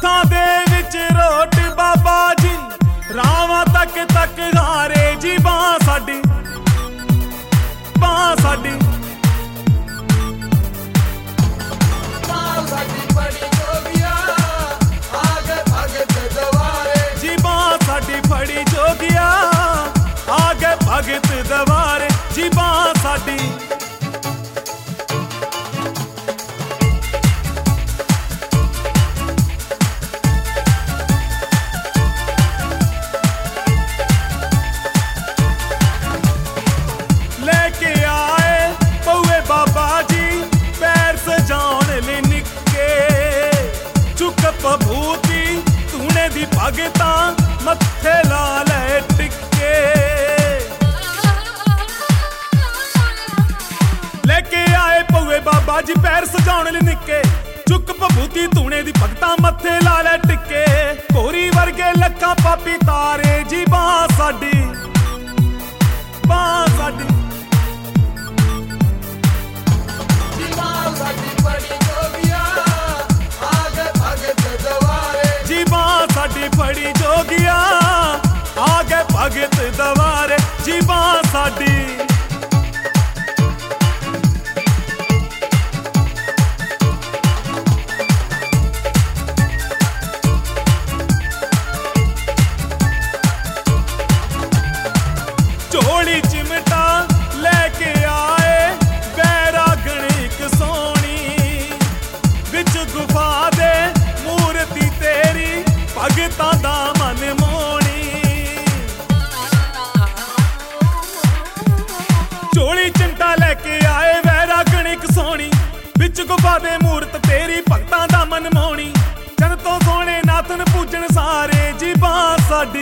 कोसां दे विच road बाबा जी रावां तक तक हारे जी बां साडी बड़ी जोगिया आगे भगत दवारे जी बां साडी फड़ी जोगिया आगे भगत दवारे जी बां साडी लेके आए पौए बाबा जी पैर सजाउण लई निक्के चुक भभूति तूने दी भगतां मत्थे ला ले टिक्के लेके आए पौए बाबा जी पैर सजाउण लई निक्के चुक भभूति तूने दी भगतां मत्थे ला ले टिक्के कोरी वर्गे लक्खां पापी तारे जी बां साडी बड़ी जोगिया आगे भगत दवारे जी बां साडी फड़ी जोगिया आगे भगत दवारे जी बां साडी झोली चिमटा लेके आए बैरागण इक सोनी विच गुफा दे मूर्ति तेरी भगतां दा मन मोनी झोली चिमटा लेके आए बैरागण इक सोनी विच गुफा दे मूर्त तेरी भगतां दा मन मोनी जन तो सोने नाथन पूजन सारे जी बां साडी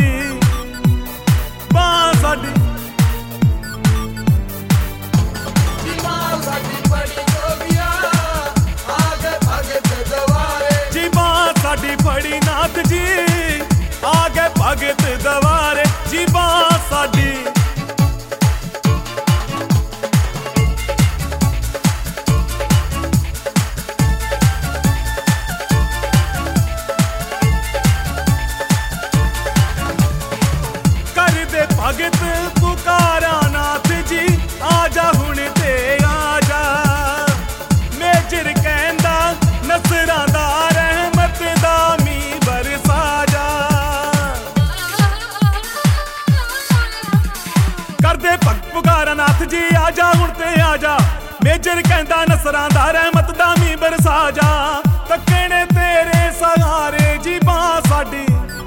बड़ी जोगिया आगे भगत दवारे जी बां साडी फड़ी नाथ जी आगे भगत दवारे जी बां साडी कर दे भगत पुकारा नाथ जी आजा हुण ते आजा मेजर कहंदा नसरां दा रहमत दा मी बरसा जा कर दे भगत पुकारा नाथ जी आजा हुण ते आजा मेजर कहंदा नसरां दा रहमत दा मी बरसा जा तकने तेरे सहारे जी बां साडी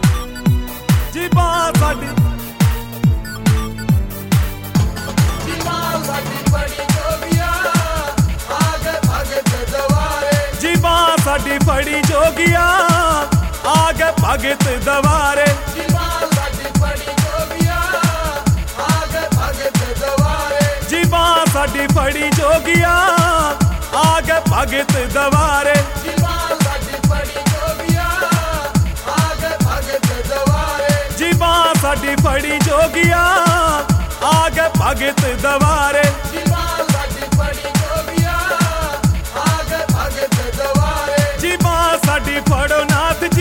बड़ी जोगिया आगे भगत दवारे जी बां साडी फड़ी जोगिया आगे भगत दवारे जी बड़ी जोगिया आगे भगत दवारे जी बां साडी फड़ी जोगिया आगे भगत दवारे जी बड़ी जोगिया आगे भगत दवारे जी बां साडी फड़ी जोगिया आगे भगत दवारे जी बड़ी जोगिया आगे भगत दवारे जी बां साडी फड़ो नाथ जी